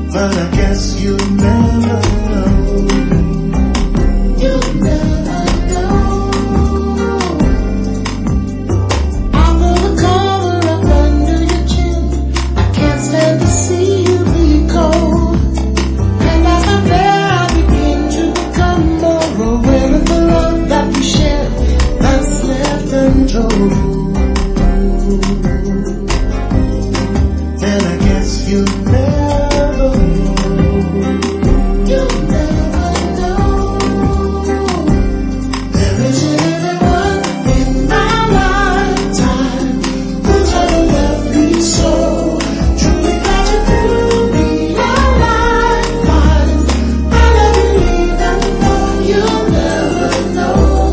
but I guess you'll never know. You'll never know. I'm gonna cover up under your chin. I can't stand to see you be cold. And as I'm there, I begin to become more aware of the love that we share that's left untold. Then I guess you'll never know. You'll never know. There isn't anyone in my lifetime who's ever loved me so. Truly glad you threw me a lifeline. I never leave and know you'll never know.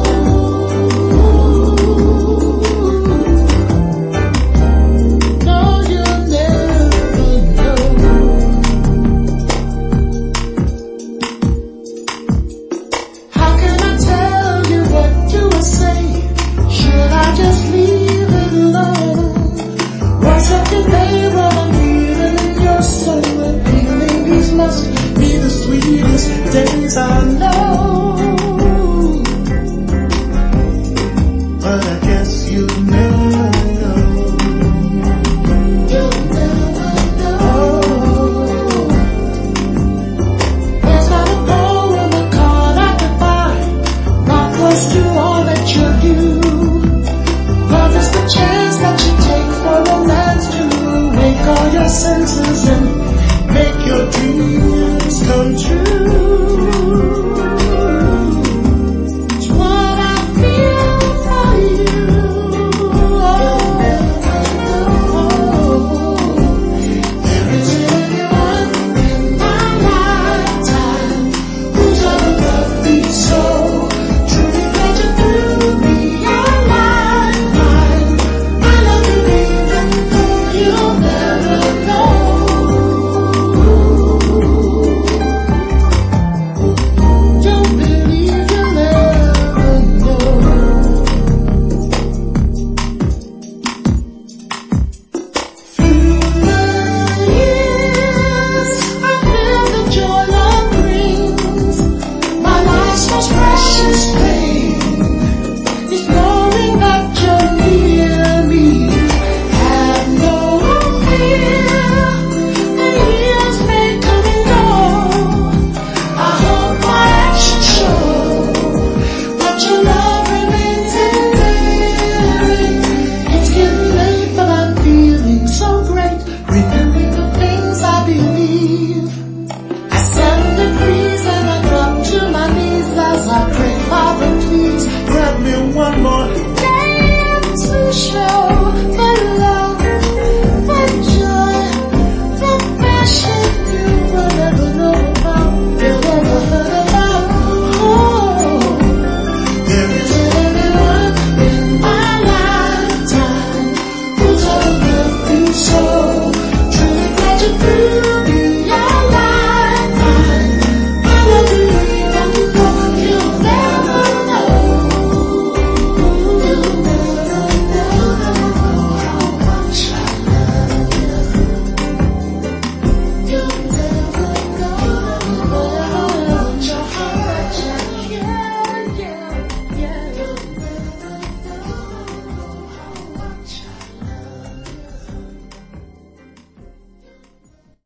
No, you'll never know. How can I tell you what to say? Should I just leave it alone? Words have convey what I'm feeling in your soul. Repeating these must be the sweetest days I know. But I guess you'll never know. You'll never know. There's not a poem, a card I could buy, not close to all that you do. Love is the chance that you take for romance to wake all your senses and